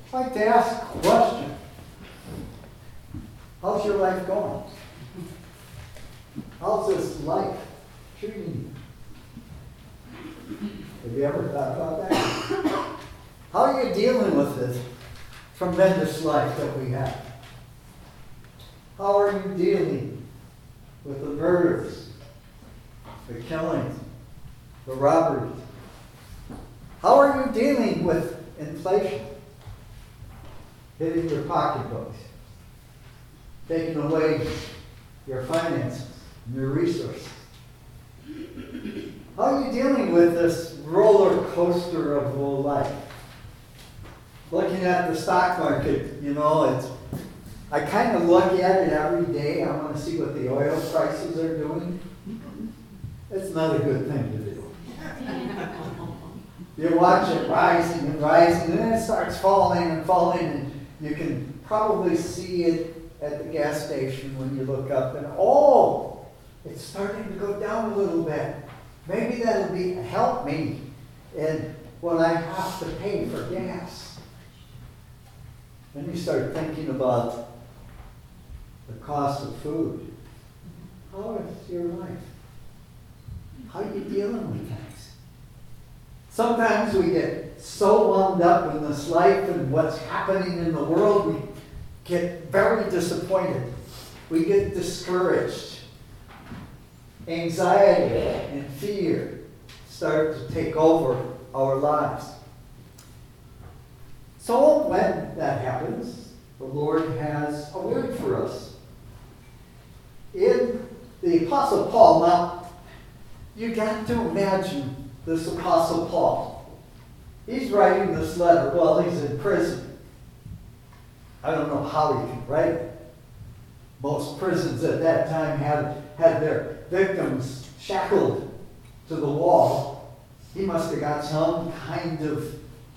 I'd like to ask a question. How's your life going? How's this life treating you? Have you ever thought about that? How are you dealing with this tremendous life that we have? How are you dealing with the murders, the killings, the robberies? How are you dealing with inflation hitting your pocketbooks, taking away your finances and your resources? How are you dealing with this roller coaster of life? Looking at the stock market, I kind of look at it every day. I want to see what the oil prices are doing. It's not a good thing to do. You watch it rising and rising, and then it starts falling and falling, and you can probably see it at the gas station when you look up, and it's starting to go down a little bit. Maybe that'll help me in when I have to pay for gas. Then you start thinking about the cost of food. How is your life? How are you dealing with things? Sometimes we get so wound up in this life and what's happening in the world, we get very disappointed. We get discouraged. Anxiety and fear start to take over our lives. So when that happens, the Lord has a word for us. In the Apostle Paul, now, you got to imagine this Apostle Paul. He's writing this letter while he's in prison. I don't know how he could write it. Most prisons at that time had their victims shackled to the wall. He must have got some kind of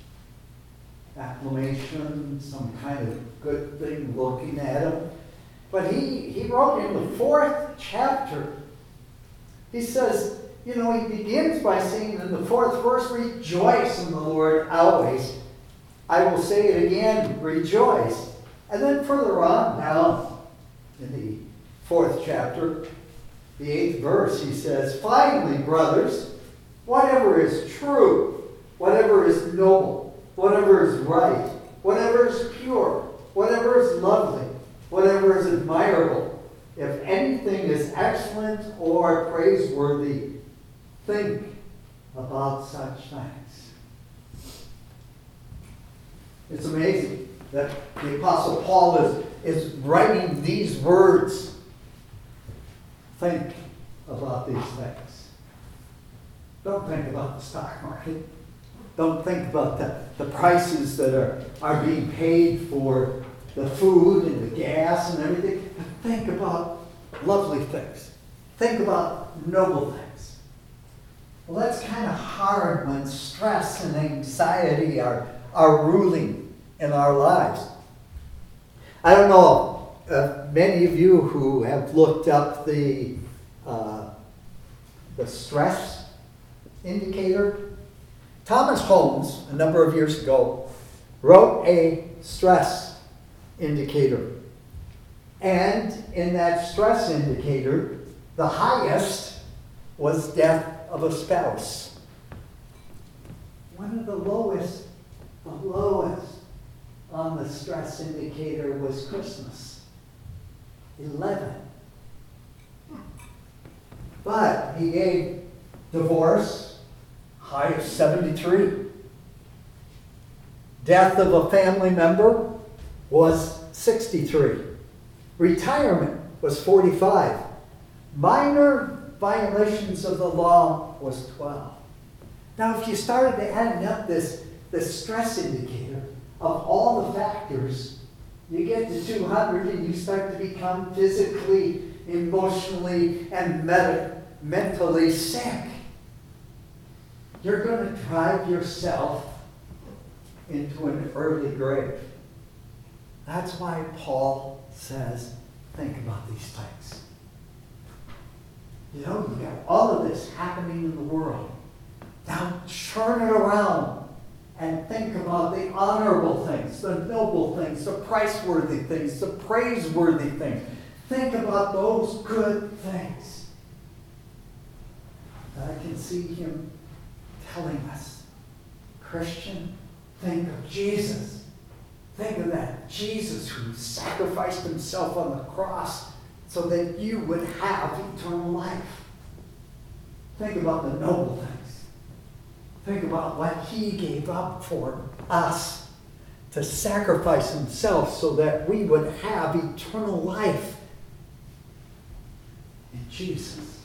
acclamation, some kind of good thing looking at him. But he wrote in the 4th chapter, he says, he begins by saying in the 4th verse, rejoice in the Lord always. I will say it again, rejoice. And then further on down in the 4th chapter, the 8th verse, he says, finally, brothers, whatever is true, whatever is noble, whatever is right, whatever is pure, whatever is lovely, whatever is admirable, if anything is excellent or praiseworthy, think about such things. It's amazing that the Apostle Paul is writing these words. Think about these things. Don't think about the stock market. Don't think about the prices that are being paid for the food and the gas and everything. But think about lovely things. Think about noble things. Well, that's kind of hard when stress and anxiety are ruling in our lives. I don't know many of you who have looked up the stress indicator. Thomas Holmes, a number of years ago, wrote a stress indicator. And in that stress indicator, the highest was death of a spouse. One of the lowest on the stress indicator was Christmas. 11. But he gave divorce, high of 73. Death of a family member was 63. Retirement was 45. Minor violations of the law was 12. Now, if you started to add up this stress indicator of all the factors, you get to 200 and you start to become physically, emotionally, and mentally sick. You're going to drive yourself into an early grave. That's why Paul says, think about these things. You got all of this happening in the world. Now turn it around and think about the honorable things, the noble things, the priceworthy things, the praiseworthy things. Think about those good things. And I can see him telling us, Christian, think of Jesus. Think of that Jesus who sacrificed himself on the cross so that you would have eternal life. Think about the noble things. Think about what he gave up for us to sacrifice himself so that we would have eternal life in Jesus.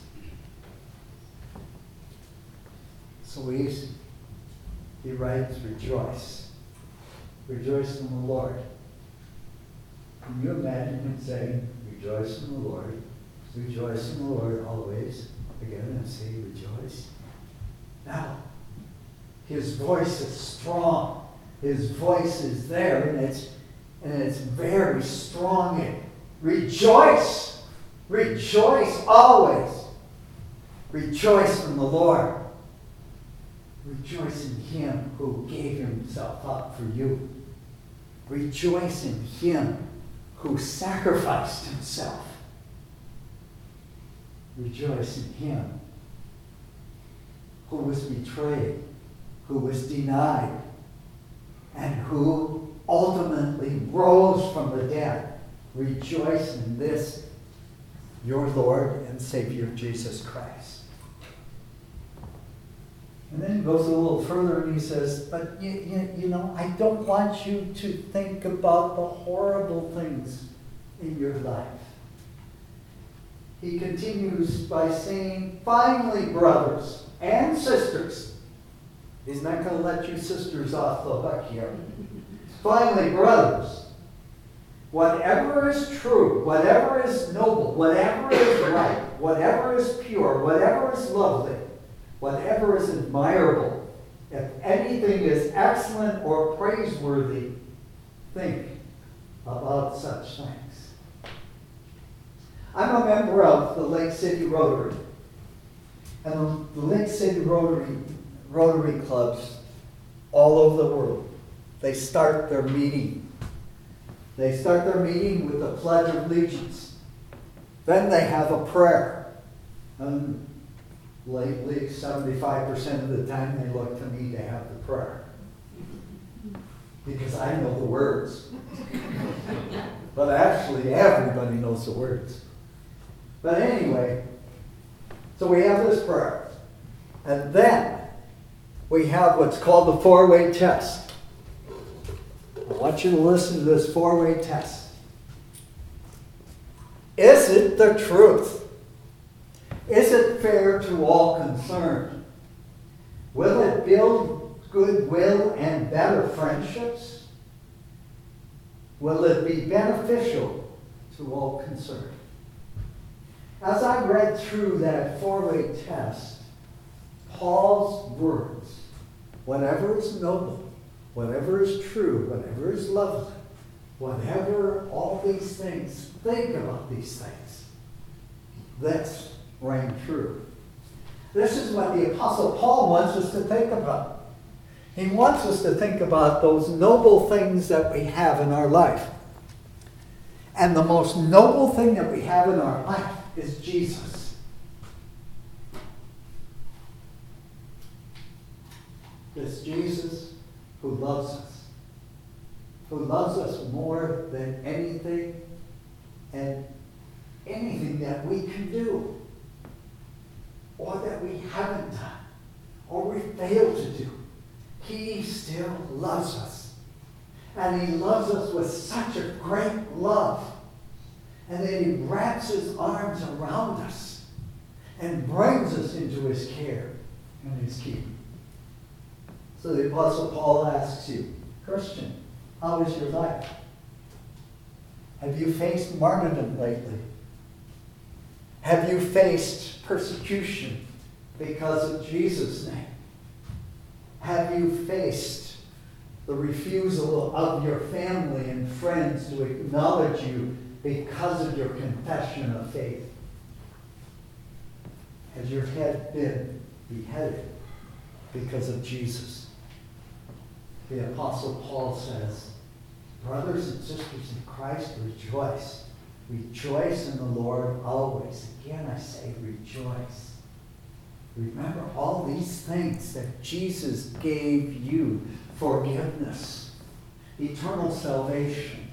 So he writes, rejoice. Rejoice in the Lord. Can you imagine him saying, rejoice in the Lord. Rejoice in the Lord always. Again, and say, rejoice. Now, his voice is strong. His voice is there, and it's very strong. Rejoice! Rejoice always! Rejoice in the Lord. Rejoice in him who gave himself up for you. Rejoice in him who sacrificed himself. Rejoice in him who was betrayed, who was denied, and who ultimately rose from the dead. Rejoice in this, your Lord and Savior, Jesus Christ. And then he goes a little further and he says, but you know, I don't want you to think about the horrible things in your life. He continues by saying, finally, brothers and sisters. He's not going to let you sisters off the hook here. Finally, brothers, whatever is true, whatever is noble, whatever is right, whatever is pure, whatever is lovely, whatever is admirable, if anything is excellent or praiseworthy, think about such things. I'm a member of the Lake City Rotary. And the Lake City Rotary clubs all over the world, they start their meeting. They start their meeting with the Pledge of Allegiance. Then they have a prayer. And lately, 75% of the time, they look to me to have the prayer. Because I know the words. But actually, everybody knows the words. But anyway, so we have this prayer. And then we have what's called the four-way test. I want you to listen to this four-way test. Is it the truth? Is it fair to all concerned? Will it build goodwill and better friendships? Will it be beneficial to all concerned? As I read through that four-way test, Paul's words, whatever is noble, whatever is true, whatever is lovely, whatever all these things, think about these things. That's rang true. This is what the Apostle Paul wants us to think about. He wants us to think about those noble things that we have in our life. And the most noble thing that we have in our life is Jesus. This Jesus who loves us more than anything and anything that we can do, or that we haven't done, or we failed to do. He still loves us. And he loves us with such a great love. And then he wraps his arms around us and brings us into his care and his keeping. So the Apostle Paul asks you, Christian, how is your life? Have you faced martyrdom lately? Have you faced persecution because of Jesus' name? Have you faced the refusal of your family and friends to acknowledge you because of your confession of faith? Has your head been beheaded because of Jesus? the Apostle Paul says, brothers and sisters in Christ, rejoice. Rejoice in the Lord always. Again, I say rejoice. Remember all these things that Jesus gave you. Forgiveness, eternal salvation,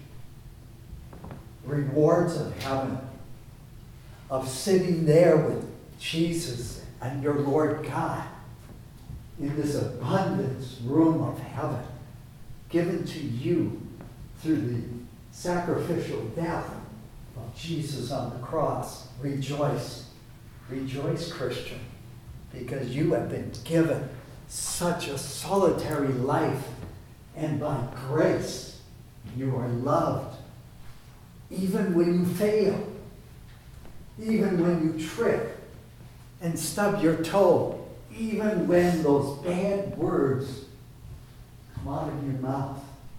rewards of heaven, of sitting there with Jesus and your Lord God in this abundance room of heaven given to you through the sacrificial death of Jesus on the cross. Rejoice. Rejoice, Christian, because you have been given such a solitary life, and by grace you are loved. Even when you fail, even when you trip and stub your toe, even when those bad words come out of your mouth,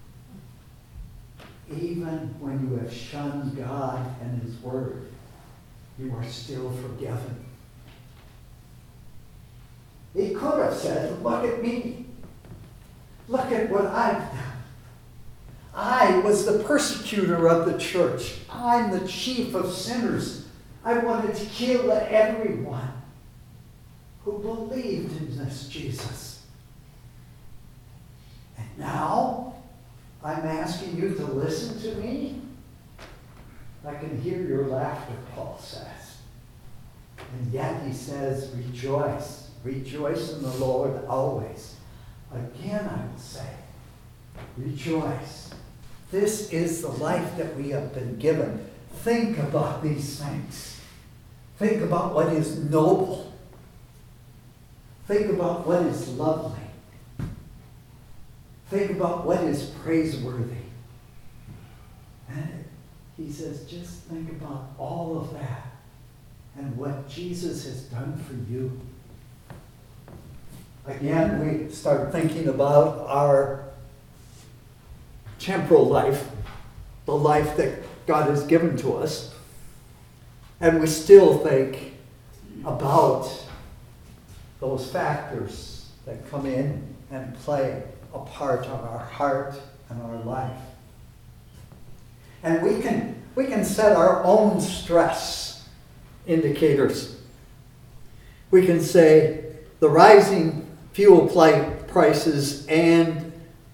even when you have shunned God and His Word, you are still forgiven. He could have said, look at me. Look at what I've done. I was the persecutor of the church. I'm the chief of sinners. I wanted to kill everyone who believed in this Jesus. And now, I'm asking you to listen to me. I can hear your laughter, Paul says. And yet he says, rejoice. Rejoice in the Lord always. Again, I will say, rejoice. This is the life that we have been given. Think about these things. Think about what is noble. Think about what is lovely. Think about what is praiseworthy. And he says, just think about all of that and what Jesus has done for you. Again, we start thinking about our temporal life, the life that God has given to us, and we still think about those factors that come in and play a part of our heart and our life. And we can set our own stress indicators. We can say the rising fuel prices and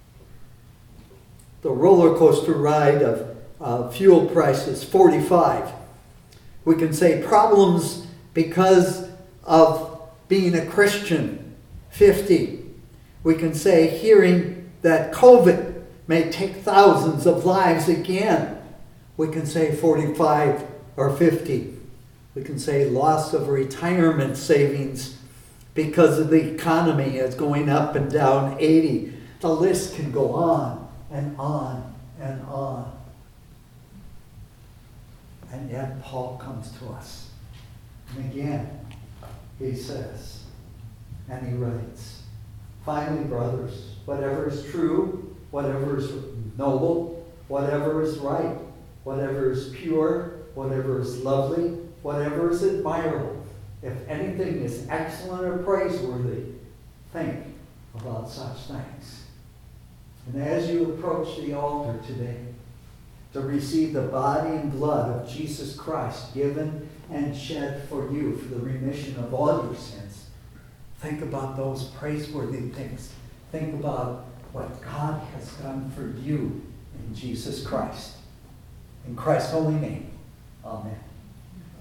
the roller coaster ride of fuel prices, 45. We can say problems because of being a Christian, 50. We can say hearing that COVID may take thousands of lives again. We can say 45 or 50. We can say loss of retirement savings because of the economy is going up and down, 80. The list can go on and on and on. And yet Paul comes to us. And again, he says, and he writes, finally, brothers, whatever is true, whatever is noble, whatever is right, whatever is pure, whatever is lovely, whatever is admirable, if anything is excellent or praiseworthy, think about such things. And as you approach the altar today to receive the body and blood of Jesus Christ given and shed for you for the remission of all your sins, think about those praiseworthy things. Think about what God has done for you in Jesus Christ. In Christ's holy name, amen.